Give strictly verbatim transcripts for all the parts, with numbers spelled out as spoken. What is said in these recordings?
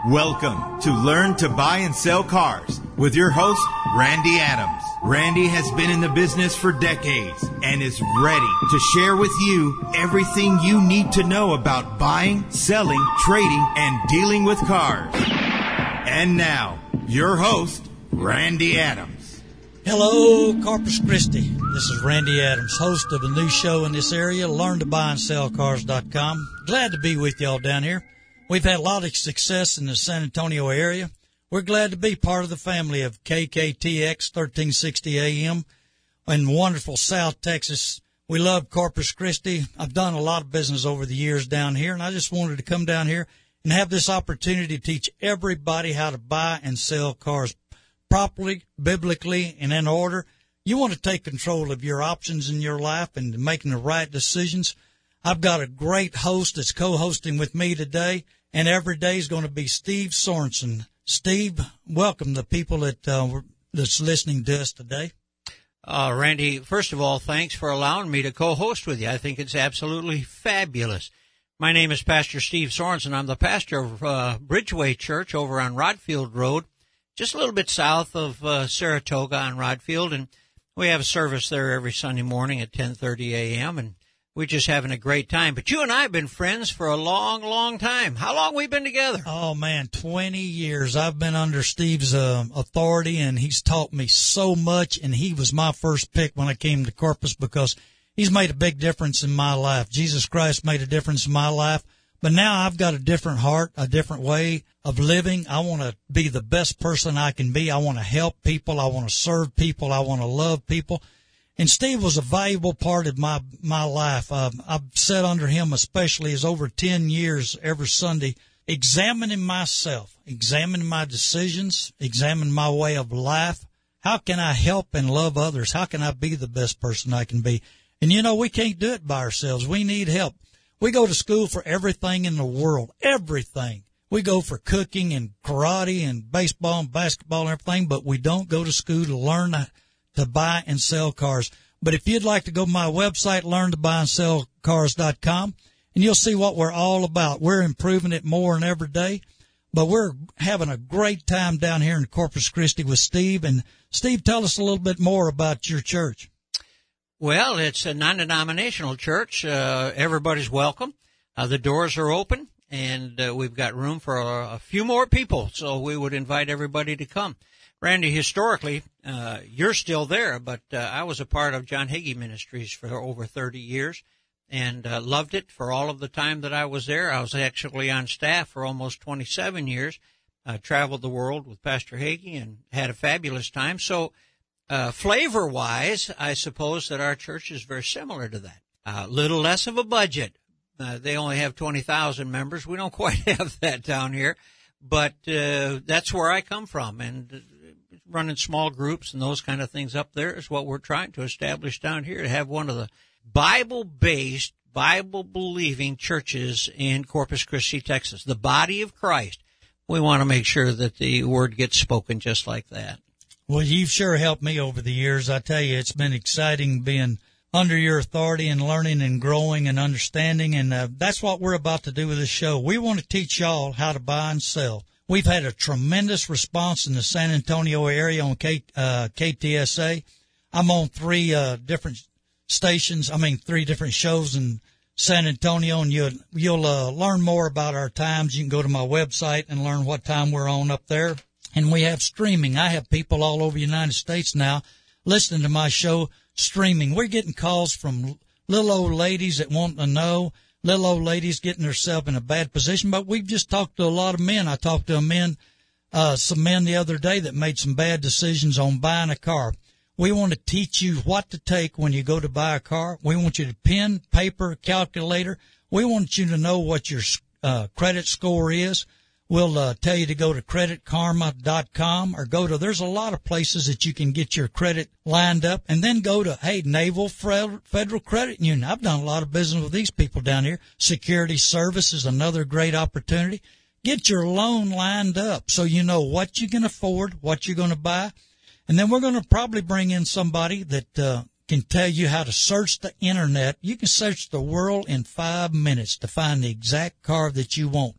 Welcome to Learn to Buy and Sell Cars with your host, Randy Adams. Randy has been in the business for decades and is ready to share with you everything you need to know about buying, selling, trading, and dealing with cars. And now, your host, Randy Adams. Hello, Corpus Christi. This is Randy Adams, host of a new show in this area, learn to buy and sell cars dot com. Glad to be with y'all down here. We've had a lot of success in the San Antonio area. We're glad to be part of the family of K K T X thirteen sixty A M in wonderful South Texas. We love Corpus Christi. I've done a lot of business over the years down here, and I just wanted to come down here and have this opportunity to teach everybody how to buy and sell cars properly, biblically, and in order. You want to take control of your options in your life and making the right decisions. I've got a great host that's co-hosting with me today, and every day is going to be Steve Sorensen. Steve, welcome the people that uh, that's listening to us today. Uh, Randy, first of all, thanks for allowing me to co-host with you. I think it's absolutely fabulous. My name is Pastor Steve Sorensen. I'm the pastor of uh, Bridgeway Church over on Rodfield Road, just a little bit south of uh, Saratoga on Rodfield, and we have a service there every Sunday morning at ten thirty A M, and we're just having a great time. But you and I have been friends for a long, long time. How long we been together? Oh, man, twenty years. I've been under Steve's uh, authority, and he's taught me so much, and he was my first pick when I came to Corpus because he's made a big difference in my life. Jesus Christ made a difference in my life. But now I've got a different heart, a different way of living. I want to be the best person I can be. I want to help people. I want to serve people. I want to love people. And Steve was a valuable part of my my life. Uh, I've sat under him especially as over ten years every Sunday, examining myself, examining my decisions, examining my way of life. How can I help and love others? How can I be the best person I can be? And, you know, we can't do it by ourselves. We need help. We go to school for everything in the world, everything. We go for cooking and karate and baseball and basketball and everything, but we don't go to school to learn to buy and sell cars. But if you'd like to go to my website, learn to buy and sell cars dot com, and you'll see what we're all about. We're improving it more and every day, but we're having a great time down here in Corpus Christi with Steve. And Steve, tell us a little bit more about your church. Well, it's a non-denominational church. Uh, everybody's welcome. Uh, the doors are open, and uh, we've got room for a, a few more people, so we would invite everybody to come. Randy, historically, uh, you're still there, but uh, I was a part of John Hagee Ministries for over thirty years and uh, loved it for all of the time that I was there. I was actually on staff for almost twenty-seven years, uh, traveled the world with Pastor Hagee and had a fabulous time. So uh, flavor-wise, I suppose that our church is very similar to that. A uh, little less of a budget. Uh, they only have twenty thousand members. We don't quite have that down here, but uh, that's where I come from, and uh, running small groups and those kind of things up there is what we're trying to establish down here, to have one of the Bible-based, Bible-believing churches in Corpus Christi, Texas, the body of Christ. We want to make sure that the word gets spoken just like that. Well, you've sure helped me over the years. I tell you, it's been exciting being under your authority and learning and growing and understanding, and uh, that's what we're about to do with this show. We want to teach y'all how to buy and sell. We've had a tremendous response in the San Antonio area on K, uh, K T S A. I'm on three uh, different stations, I mean three different shows in San Antonio, and you'll, you'll uh, learn more about our times. You can go to my website and learn what time we're on up there. And we have streaming. I have people all over the United States now listening to my show streaming. We're getting calls from little old ladies that want to know, little old ladies getting themselves in a bad position. But we've just talked to a lot of men. I talked to a man, uh, some men the other day that made some bad decisions on buying a car. We want to teach you what to take when you go to buy a car. We want you to pen, paper, calculator. We want you to know what your uh, credit score is. We'll uh, tell you to go to credit karma dot com or go to, there's a lot of places that you can get your credit lined up, and then go to, hey, Naval Federal Credit Union. I've done a lot of business with these people down here. Security Service is another great opportunity. Get your loan lined up so you know what you can afford, what you're going to buy. And then we're going to probably bring in somebody that uh, can tell you how to search the Internet. You can search the world in five minutes to find the exact car that you want.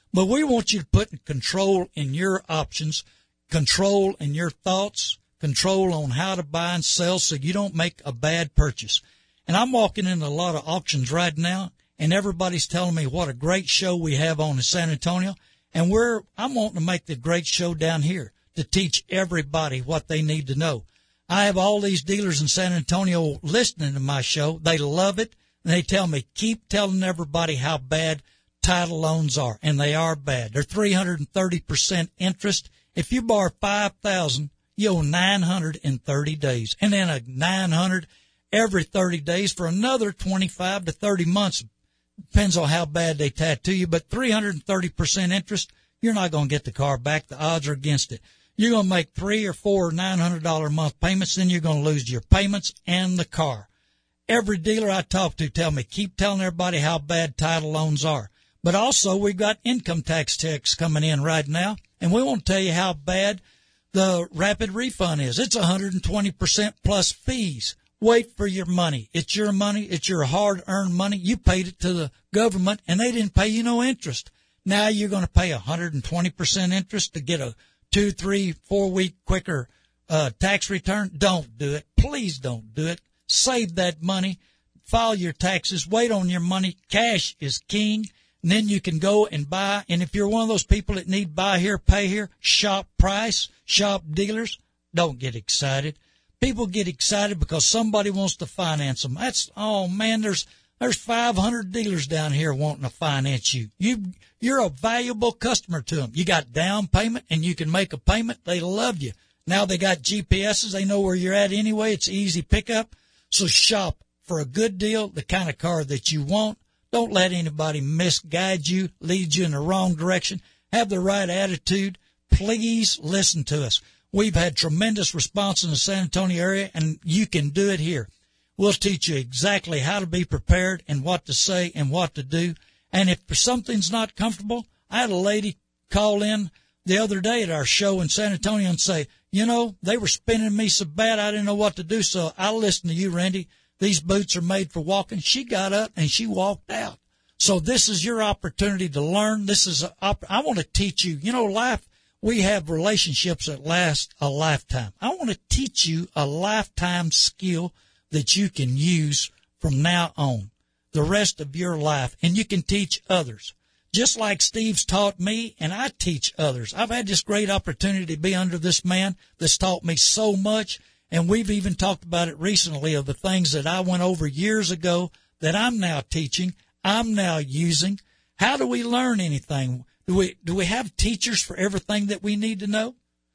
But we want you to put control in your options, control in your thoughts, control on how to buy and sell so you don't make a bad purchase. And I'm walking into a lot of auctions right now, and everybody's telling me what a great show we have on in San Antonio. And we're, I'm wanting to make the great show down here to teach everybody what they need to know. I have all these dealers in San Antonio listening to my show. They love it, and they tell me, keep telling everybody how bad title loans are, and they are bad. They're three hundred thirty percent interest. If you borrow five thousand dollars, you owe nine hundred thirty days, and then a nine hundred every thirty days for another twenty-five to thirty months. Depends on how bad they tattoo you, but three hundred thirty percent interest, you're not going to get the car back. The odds are against it. You're going to make three or four nine hundred dollars a month payments, then you're going to lose your payments and the car. Every dealer I talk to tell me, keep telling everybody how bad title loans are. But also, we've got income tax checks coming in right now, and we want to tell you how bad the rapid refund is. It's one hundred twenty percent plus fees. Wait for your money. It's your money. It's your hard-earned money. You paid it to the government, and they didn't pay you no interest. Now you're going to pay one hundred twenty percent interest to get a two, three, four-week quicker uh, tax return. Don't do it. Please don't do it. Save that money. File your taxes. Wait on your money. Cash is king. And then you can go and buy. And if you're one of those people that need buy here, pay here, shop price, shop dealers, don't get excited. People get excited because somebody wants to finance them. That's, oh man, there's, there's five hundred dealers down here wanting to finance you. You, you're a valuable customer to them. You got down payment and you can make a payment. They love you. Now they got G P S's. They know where you're at anyway. It's easy pickup. So shop for a good deal, the kind of car that you want. Don't let anybody misguide you, lead you in the wrong direction. Have the right attitude. Please listen to us. We've had tremendous response in the San Antonio area, and you can do it here. We'll teach you exactly how to be prepared and what to say and what to do. And if something's not comfortable, I had a lady call in the other day at our show in San Antonio and say, you know, they were spinning me so bad I didn't know what to do, so I listened to you, Randy. These boots are made for walking. She got up and she walked out. So this is your opportunity to learn. This is, a, I want to teach you, you know, life, we have relationships that last a lifetime. I want to teach you a lifetime skill that you can use from now on, the rest of your life, and you can teach others. Just like Steve's taught me, and I teach others. I've had this great opportunity to be under this man that's taught me so much. And we've even talked about it recently of the things that I went over years ago that I'm now teaching, I'm now using. How do we learn anything? Do we, do we have teachers for everything that we need to know?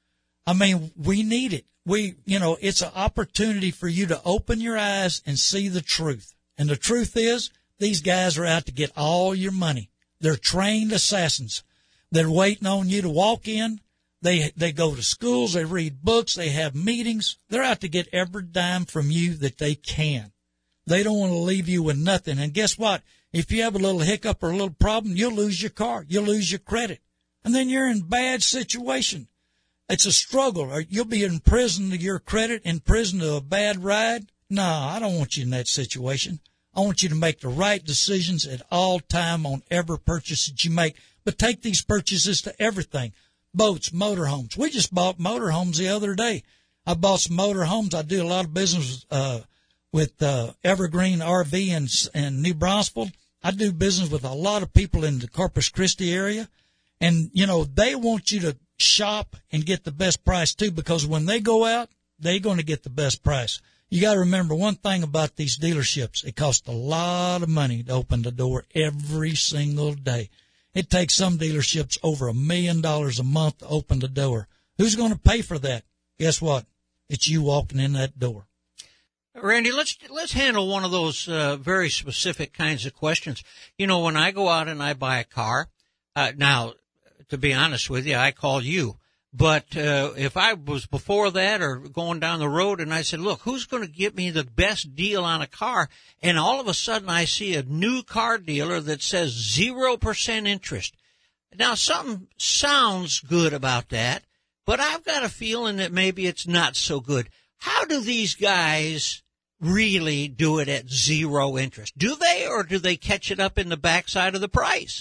I mean, we need it. We, you know, it's an opportunity for you to open your eyes and see the truth. And the truth is, these guys are out to get all your money. They're trained assassins. They're waiting on you to walk in. They they go to schools, they read books, they have meetings. They're out to get every dime from you that they can. They don't want to leave you with nothing. And guess what? If you have a little hiccup or a little problem, you'll lose your car. You'll lose your credit. And then you're in a bad situation. It's a struggle. Or you'll be in prison to your credit, in prison to a bad ride. No, I don't want you in that situation. I want you to make the right decisions at all time on every purchase that you make. But take these purchases to everything. Boats, motorhomes. We just bought motorhomes the other day. I bought some motorhomes. I do a lot of business uh, with uh, Evergreen R V in, in New Braunfels. I do business with a lot of people in the Corpus Christi area. And, you know, they want you to shop and get the best price, too, because when they go out, they're going to get the best price. You got to remember one thing about these dealerships. It costs a lot of money to open the door every single day. It takes some dealerships over a million dollars a month to open the door. Who's going to pay for that? Guess what? It's you walking in that door. Randy, let's let's handle one of those uh, very specific kinds of questions. You know, when I go out and I buy a car, uh, now, to be honest with you, I call you. But uh, if I was before that or going down the road and I said, look, who's going to get me the best deal on a car? And all of a sudden I see a new car dealer that says zero percent interest. Now, something sounds good about that, but I've got a feeling that maybe it's not so good. How do these guys really do it at zero interest? Do they, or do they catch it up in the backside of the price?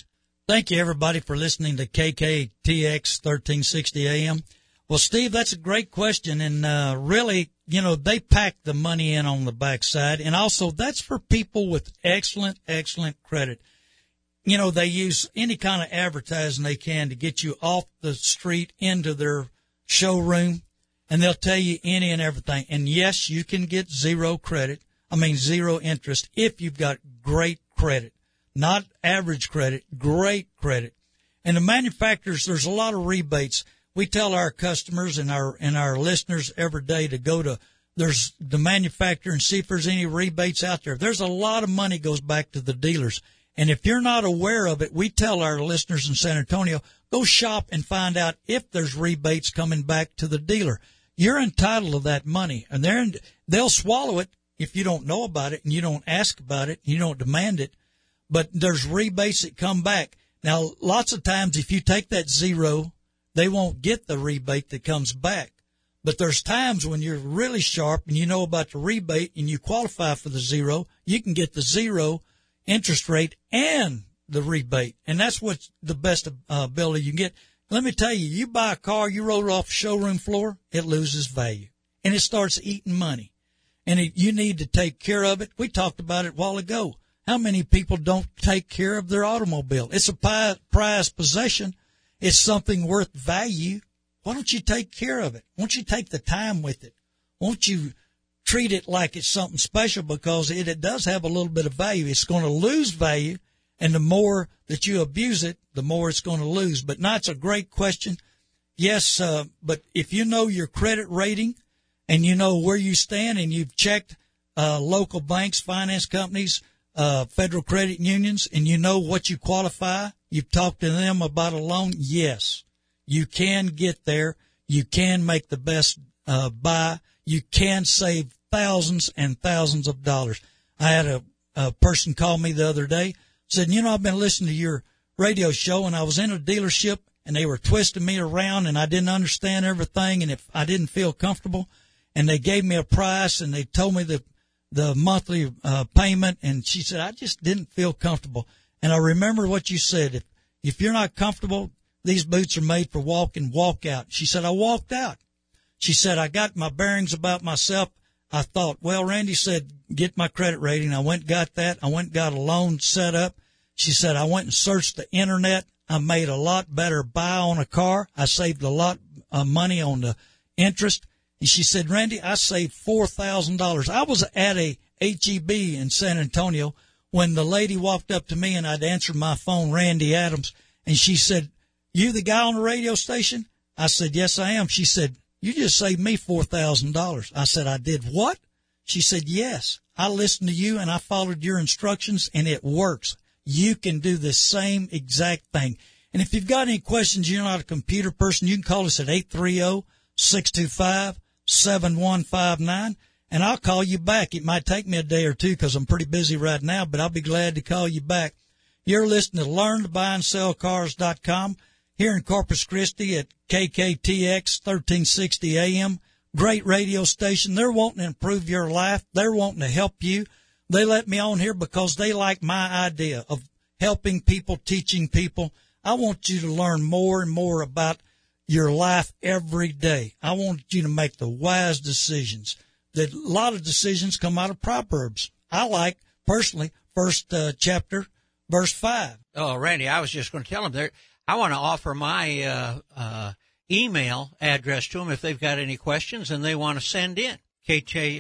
Thank you, everybody, for listening to K K T X thirteen sixty A M. Well, Steve, that's a great question, and uh, really, you know, they pack the money in on the backside, and also that's for people with excellent, excellent credit. You know, they use any kind of advertising they can to get you off the street into their showroom, and they'll tell you any and everything. And, yes, you can get zero credit, I mean zero interest, if you've got great credit. Not average credit, great credit. And the manufacturers, there's a lot of rebates. We tell our customers and our and our listeners every day to go to there's the manufacturer and see if there's any rebates out there. There's a lot of money goes back to the dealers. And if you're not aware of it, we tell our listeners in San Antonio, go shop and find out if there's rebates coming back to the dealer. You're entitled to that money, and they're in, they'll swallow it if you don't know about it and you don't ask about it, you don't demand it. But there's rebates that come back. Now, lots of times if you take that zero, they won't get the rebate that comes back. But there's times when you're really sharp and you know about the rebate and you qualify for the zero, you can get the zero interest rate and the rebate. And that's what's the best uh, ability you can get. Let me tell you, you buy a car, you roll it off the showroom floor, it loses value. And it starts eating money. And it, you need to take care of it. We talked about it a while ago. How many people don't take care of their automobile? It's a prized possession. It's something worth value. Why don't you take care of it? Why don't you take the time with it? Won't you treat it like it's something special, because it, it does have a little bit of value. It's going to lose value, and the more that you abuse it, the more it's going to lose. But no, it's a great question. Yes, uh, but if you know your credit rating and you know where you stand and you've checked uh, local banks, finance companies, uh, federal credit unions, and you know what you qualify, you've talked to them about a loan, yes, you can get there. You can make the best uh, buy. You can save thousands and thousands of dollars. I had a, a person call me the other day, said, you know, I've been listening to your radio show, and I was in a dealership, and they were twisting me around, and I didn't understand everything, and if I didn't feel comfortable, and they gave me a price, and they told me the the monthly uh, payment, and she said, I just didn't feel comfortable. And I remember what you said. If, if you're not comfortable, these boots are made for walking, walk out. She said, I walked out. She said, I got my bearings about myself. I thought, well, Randy said, get my credit rating. I went and got that. I went and got a loan set up. She said, I went and searched the internet. I made a lot better buy on a car. I saved a lot of money on the interest. And she said, Randy, I saved four thousand dollars. I was at a H E B in San Antonio when the lady walked up to me, and I'd answered my phone, Randy Adams, and she said, you the guy on the radio station? I said, yes, I am. She said, you just saved me four thousand dollars. I said, I did what? She said, yes, I listened to you and I followed your instructions, and it works. You can do the same exact thing. And if you've got any questions, you're not a computer person, you can call us at eight three zero, six two five, seven one five nine, and I'll call you back. It might take me a day or two because I'm pretty busy right now, but I'll be glad to call you back. You're listening to learn to buy and sell cars dot com here in Corpus Christi at K K T X thirteen sixty A M. Great radio station. They're wanting to improve your life. They're wanting to help you. They let me on here because they like my idea of helping people, teaching people. I want you to learn more and more about your life every day. I want you to make the wise decisions. That a lot of decisions come out of Proverbs. I like, personally, first uh, chapter, verse five. Oh, Randy, I was just going to tell them there. I want to offer my uh, uh, email address to them if they've got any questions and they want to send in. K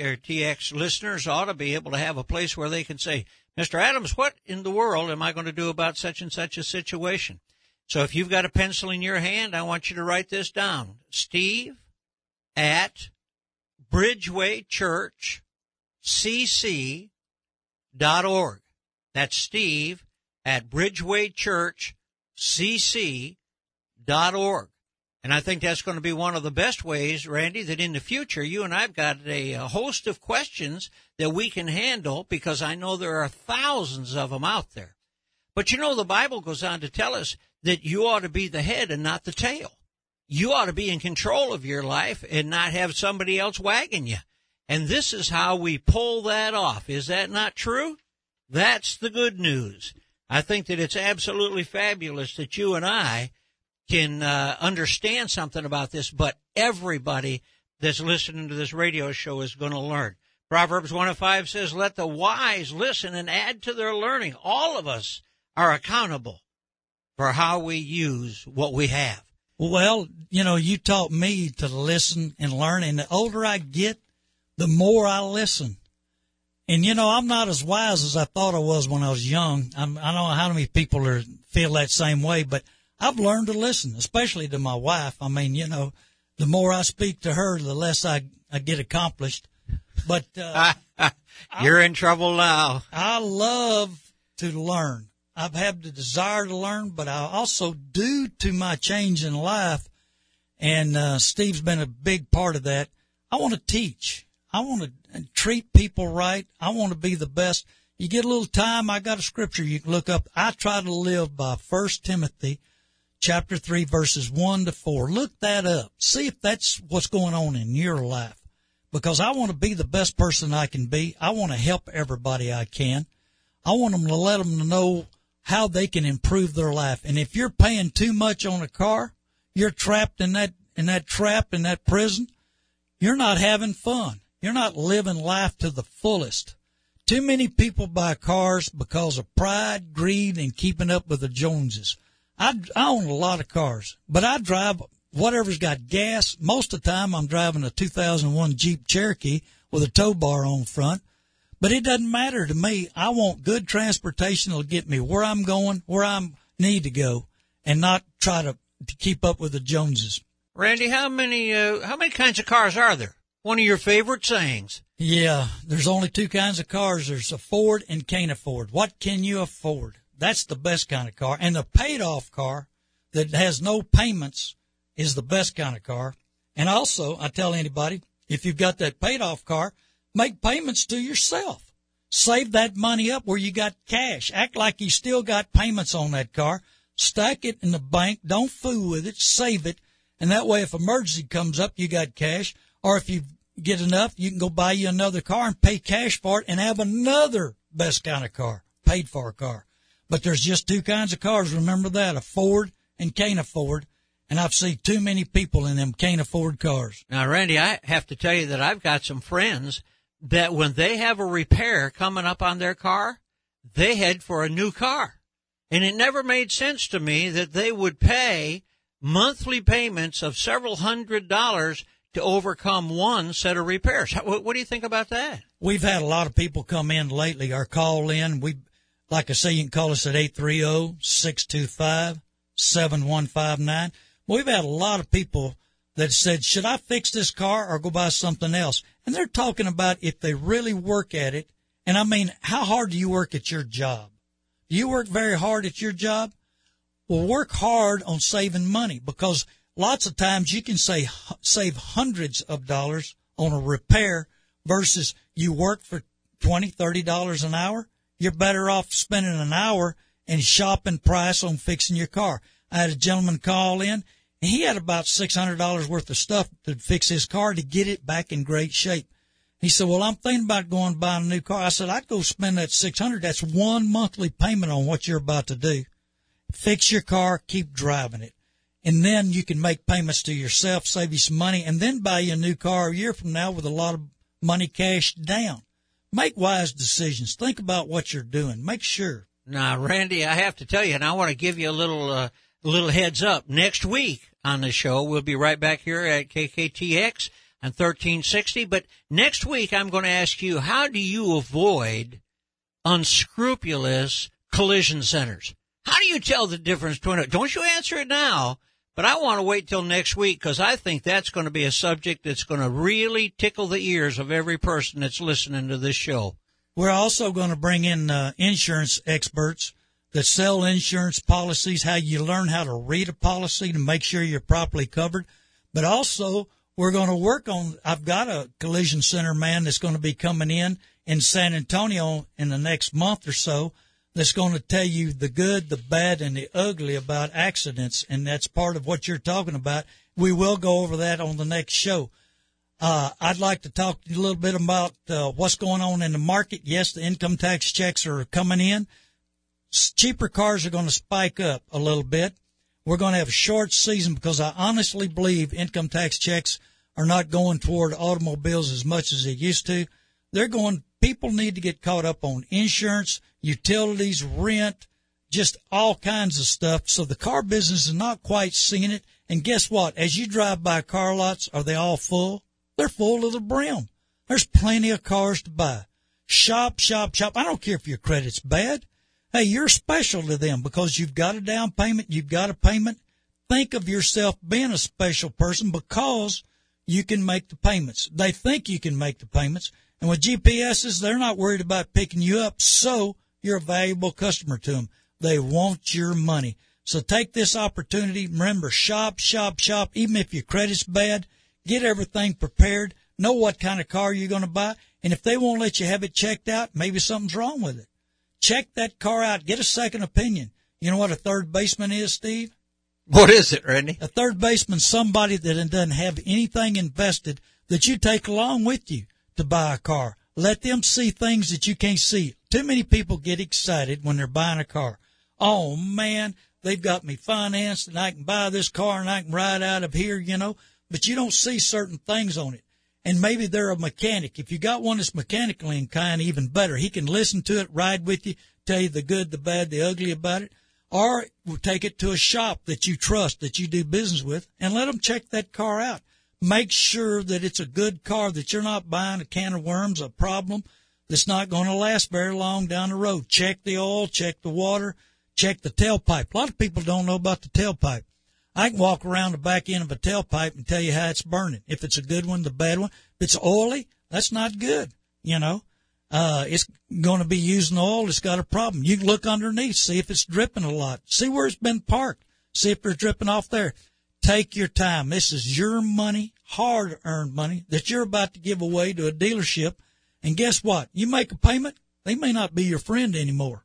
T X listeners ought to be able to have a place where they can say, Mister Adams, what in the world am I going to do about such and such a situation? So if you've got a pencil in your hand, I want you to write this down. Steve at Bridgeway Church C C dot org. That's Steve at Bridgeway Church C C dot org. And I think that's going to be one of the best ways, Randy, that in the future you and I've got a, a host of questions that we can handle, because I know there are thousands of them out there. But you know, the Bible goes on to tell us that you ought to be the head and not the tail. You ought to be in control of your life and not have somebody else wagging you. And this is how we pull that off. Is that not true? That's the good news. I think that it's absolutely fabulous that you and I can uh, understand something about this, but everybody that's listening to this radio show is going to learn. Proverbs one oh five says, let the wise listen and add to their learning. All of us are accountable for how we use what we have. Well, you know, you taught me to listen and learn, and the older I get, the more I listen. And, you know, I'm not as wise as I thought I was when I was young. I'm, I don't know how many people are, feel that same way, but I've learned to listen, especially to my wife. I mean, you know, the more I speak to her, the less I, I get accomplished. But uh, you're I, in trouble now. I love to learn. I've had the desire to learn, but I also, due to my change in life, and uh, Steve's been a big part of that, I want to teach. I want to treat people right. I want to be the best. You get a little time, I got a scripture you can look up. I try to live by First Timothy chapter three, verses one to four. Look that up. See if that's what's going on in your life. Because I want to be the best person I can be. I want to help everybody I can. I want them to let them know how they can improve their life. And if you're paying too much on a car, you're trapped in that, in that trap, in that prison. You're not having fun. You're not living life to the fullest. Too many people buy cars because of pride, greed, and keeping up with the Joneses. I, I own a lot of cars, but I drive whatever's got gas. Most of the time I'm driving a two thousand one Jeep Cherokee with a tow bar on front. But it doesn't matter to me. I want good transportation that'll get me where I'm going, where I need to go, and not try to, to keep up with the Joneses. Randy, how many uh, how many kinds of cars are there? One of your favorite sayings. Yeah, there's only two kinds of cars. There's a Ford and can't afford. What can you afford? That's the best kind of car. And the paid-off car that has no payments is the best kind of car. And also, I tell anybody, if you've got that paid-off car, make payments to yourself. Save that money up where you got cash. Act like you still got payments on that car. Stack it in the bank. Don't fool with it. Save it. And that way, if emergency comes up, you got cash. Or if you get enough, you can go buy you another car and pay cash for it and have another best kind of car, paid for car. But there's just two kinds of cars. Remember that, a Ford and can't afford. And I've seen too many people in them can't afford cars. Now, Randy, I have to tell you that I've got some friends that when they have a repair coming up on their car, they head for a new car. And it never made sense to me that they would pay monthly payments of several hundred dollars to overcome one set of repairs. What, what do you think about that? We've had a lot of people come in lately or call in. We, like I say, you can call us at eight three zero, six two five, seven one five nine. We've had a lot of people that said, should I fix this car or go buy something else? And they're talking about if they really work at it. And I mean, how hard do you work at your job? Do you work very hard at your job? Well, work hard on saving money, because lots of times you can say, save hundreds of dollars on a repair versus you work for twenty dollars, thirty dollars an hour. You're better off spending an hour and shopping price on fixing your car. I had a gentleman call in, and he had about six hundred dollars worth of stuff to fix his car to get it back in great shape. He said, well, I'm thinking about going and buying a new car. I said, I'd go spend that six hundred dollars. That's one monthly payment on what you're about to do. Fix your car, keep driving it. And then you can make payments to yourself, save you some money, and then buy you a new car a year from now with a lot of money cashed down. Make wise decisions. Think about what you're doing. Make sure. Now, Randy, I have to tell you, and I want to give you a little uh, little heads up. Next week on the show, we'll be right back here at K K T X on thirteen sixty. But next week, I'm going to ask you, how do you avoid unscrupulous collision centers? How do you tell the difference between it? Don't you answer it now, but I want to wait till next week, because I think that's going to be a subject that's going to really tickle the ears of every person that's listening to this show. We're also going to bring in uh, insurance experts that sell insurance policies, how you learn how to read a policy to make sure you're properly covered. But also, we're going to work on, I've got a collision center man that's going to be coming in in San Antonio in the next month or so, that's going to tell you the good, the bad, and the ugly about accidents, and that's part of what you're talking about. We will go over that on the next show. Uh, I'd like to talk to you a little bit about uh, what's going on in the market. Yes, the income tax checks are coming in. cheaper cars are going to spike up a little bit. We're going to have a short season because I honestly believe income tax checks are not going toward automobiles as much as they used to. They're going, people need to get caught up on insurance, utilities, rent, just all kinds of stuff. So the car business is not quite seeing it. And guess what? As you drive by car lots, are they all full? They're full to the brim. There's plenty of cars to buy. Shop, shop, shop. I don't care if your credit's bad. Hey, you're special to them because you've got a down payment, you've got a payment. Think of yourself being a special person because you can make the payments. They think you can make the payments. And with G P S's, they're not worried about picking you up, so you're a valuable customer to them. They want your money. So take this opportunity. Remember, shop, shop, shop. Even if your credit's bad, get everything prepared. Know what kind of car you're going to buy. And if they won't let you have it checked out, maybe something's wrong with it. Check that car out. Get a second opinion. You know what a third baseman is, Steve? What is it, Randy? A third baseman's somebody that doesn't have anything invested that you take along with you to buy a car. Let them see things that you can't see. Too many people get excited when they're buying a car. Oh, man, they've got me financed and I can buy this car and I can ride out of here, you know. But you don't see certain things on it. And maybe they're a mechanic. If you got one that's mechanically inclined, even better. He can listen to it, ride with you, tell you the good, the bad, the ugly about it. Or we'll take it to a shop that you trust, that you do business with, and let them check that car out. Make sure that it's a good car, that you're not buying a can of worms, a problem that's not going to last very long down the road. Check the oil, check the water, check the tailpipe. A lot of people don't know about the tailpipe. I can walk around the back end of a tailpipe and tell you how it's burning. If it's a good one, the bad one. If it's oily, that's not good, you know. Uh, it's going to be using oil. It's got a problem. You can look underneath, see if it's dripping a lot. See where it's been parked. See if they're dripping off there. Take your time. This is your money, hard-earned money, that you're about to give away to a dealership. And guess what? You make a payment, they may not be your friend anymore.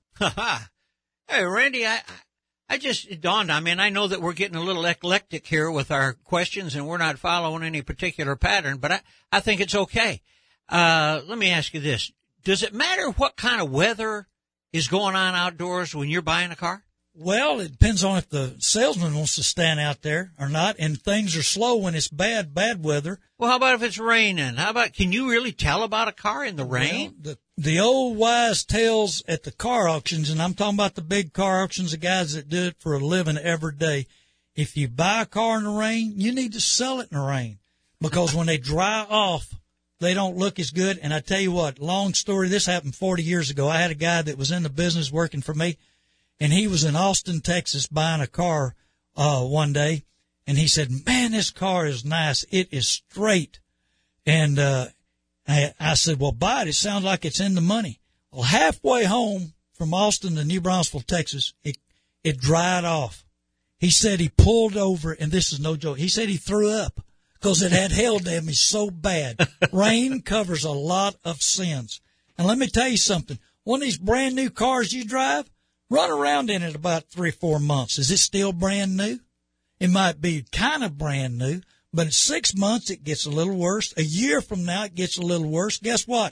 Hey, Randy, I, I just it dawned on me, and I know that we're getting a little eclectic here with our questions, and we're not following any particular pattern, but I, I think it's okay. Uh, let me ask you this. Does it matter what kind of weather is going on outdoors when you're buying a car? Well, it depends on if the salesman wants to stand out there or not, and things are slow when it's bad, bad weather. Well, how about if it's raining? How about, can you really tell about a car in the rain? Well, the, the old wise tales at the car auctions, and I'm talking about the big car auctions, the guys that do it for a living every day. If you buy a car in the rain, you need to sell it in the rain, because when they dry off, they don't look as good. And I tell you what, long story, this happened forty years ago. I had a guy that was in the business working for me, and he was in Austin, Texas, buying a car uh one day, and he said, man, this car is nice. It is straight. And uh I, I said, well, buy it. It sounds like it's in the money. Well, halfway home from Austin to New Braunfels, Texas, it it dried off. He said he pulled over, and this is no joke, he said he threw up because it had hail damage so bad. Rain covers a lot of sins. And let me tell you something. One of these brand new cars you drive, run around in it about three or four months. Is it still brand new? It might be kind of brand new, but in six months it gets a little worse. A year from now it gets a little worse. Guess what?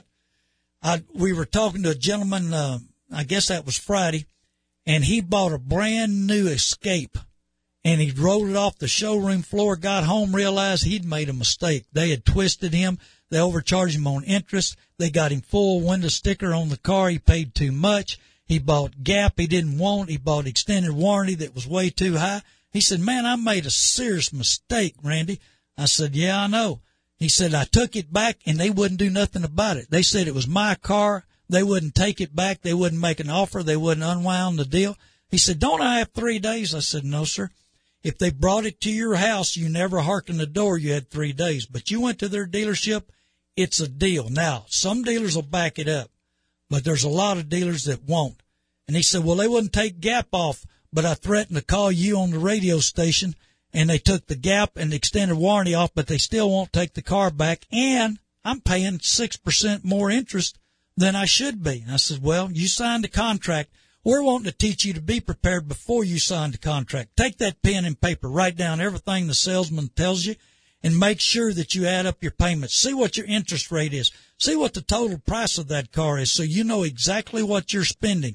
I, we were talking to a gentleman, uh, I guess that was Friday, and he bought a brand new Escape. And he rolled it off the showroom floor, got home, realized he'd made a mistake. They had twisted him. They overcharged him on interest. They got him full window sticker on the car. He paid too much. He bought Gap he didn't want. He bought extended warranty that was way too high. He said, man, I made a serious mistake, Randy. I said, yeah, I know. He said, I took it back, and they wouldn't do nothing about it. They said it was my car. They wouldn't take it back. They wouldn't make an offer. They wouldn't unwind the deal. He said, don't I have three days? I said, no, sir. If they brought it to your house, you never hearkened the door, you had three days. But you went to their dealership, it's a deal. Now, some dealers will back it up, but there's a lot of dealers that won't. And he said, well, they wouldn't take Gap off, but I threatened to call you on the radio station, and they took the Gap and the extended warranty off, but they still won't take the car back, and I'm paying six percent more interest than I should be. And I said, well, you signed a contract. We're wanting to teach you to be prepared before you sign the contract. Take that pen and paper, write down everything the salesman tells you, and make sure that you add up your payments. See what your interest rate is. See what the total price of that car is so you know exactly what you're spending.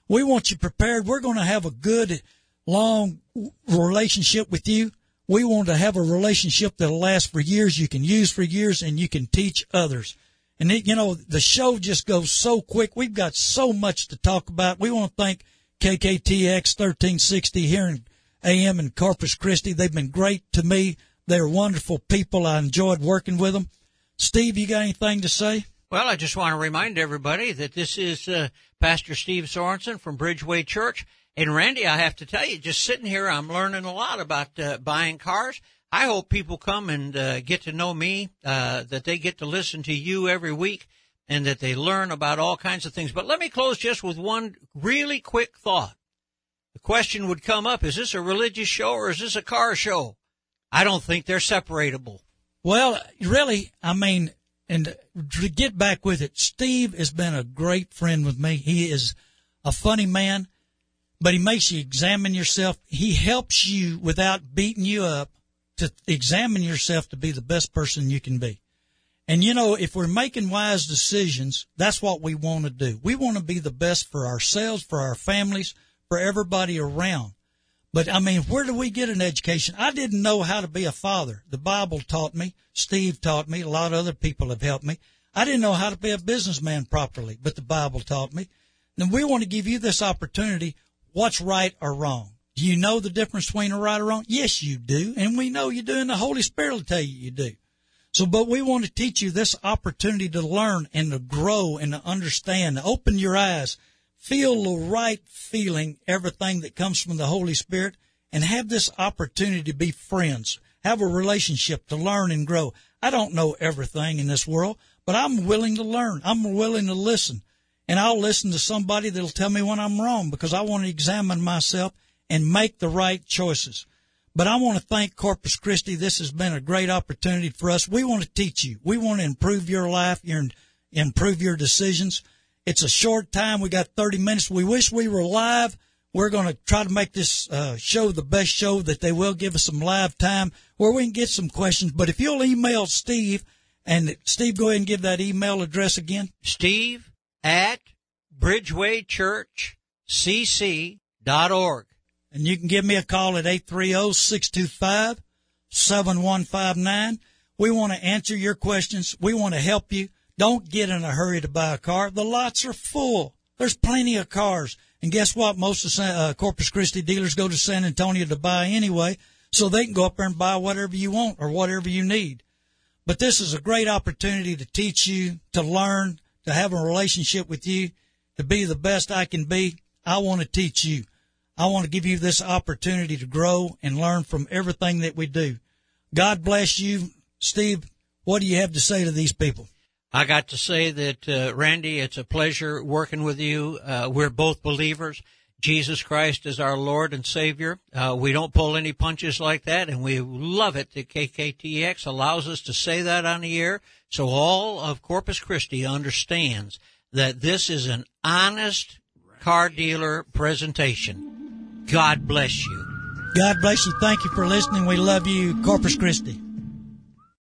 We want you prepared. We're going to have a good, long relationship with you. We want to have a relationship that'll last for years, you can use for years, and you can teach others. And, it, you know, the show just goes so quick. We've got so much to talk about. We want to thank K K T X thirteen sixty here in A M in Corpus Christi. They've been great to me. They're wonderful people. I enjoyed working with them. Steve, you got anything to say? Well, I just want to remind everybody that this is uh, Pastor Steve Sorensen from Bridgeway Church. And, Randy, I have to tell you, just sitting here, I'm learning a lot about uh, buying cars. I hope people come and uh, get to know me, uh, that they get to listen to you every week, and that they learn about all kinds of things. But let me close just with one really quick thought. The question would come up, is this a religious show or is this a car show? I don't think they're separatable. Well, really, I mean, and to get back with it, Steve has been a great friend with me. He is a funny man, but he makes you examine yourself. He helps you without beating you up to examine yourself to be the best person you can be. And, you know, if we're making wise decisions, that's what we want to do. We want to be the best for ourselves, for our families, for everybody around. But, I mean, where do we get an education? I didn't know how to be a father. The Bible taught me. Steve taught me. A lot of other people have helped me. I didn't know how to be a businessman properly, but the Bible taught me. And we want to give you this opportunity. What's right or wrong? Do you know the difference between a right or wrong? Yes, you do. And we know you do, and the Holy Spirit will tell you you do. So, but we want to teach you this opportunity to learn and to grow and to understand, to open your eyes, feel the right feeling, everything that comes from the Holy Spirit, and have this opportunity to be friends, have a relationship, to learn and grow. I don't know everything in this world, but I'm willing to learn. I'm willing to listen. And I'll listen to somebody that'll tell me when I'm wrong, because I want to examine myself and make the right choices. But I want to thank Corpus Christi. This has been a great opportunity for us. We want to teach you. We want to improve your life, your, improve your decisions. It's a short time. We got thirty minutes. We wish we were live. We're going to try to make this uh, show the best show that they will. Give us some live time where we can get some questions. But if you'll email Steve, and Steve, go ahead and give that email address again. Steve at bridgeway church c c dot org. And you can give me a call at eight three zero, six two five, seven one five nine. We want to answer your questions. We want to help you. Don't get in a hurry to buy a car. The lots are full. There's plenty of cars. And guess what? Most of uh, Corpus Christi dealers go to San Antonio to buy anyway, so they can go up there and buy whatever you want or whatever you need. But this is a great opportunity to teach you, to learn, to have a relationship with you, to be the best I can be. I want to teach you. I want to give you this opportunity to grow and learn from everything that we do. God bless you. Steve, what do you have to say to these people? I got to say that, uh, Randy, it's a pleasure working with you. Uh, we're both believers. Jesus Christ is our Lord and Savior. Uh, we don't pull any punches like that, and we love it that K K T X allows us to say that on the air, so all of Corpus Christi understands that this is an honest car dealer presentation. God bless you. God bless you. Thank you for listening. We love you, Corpus Christi.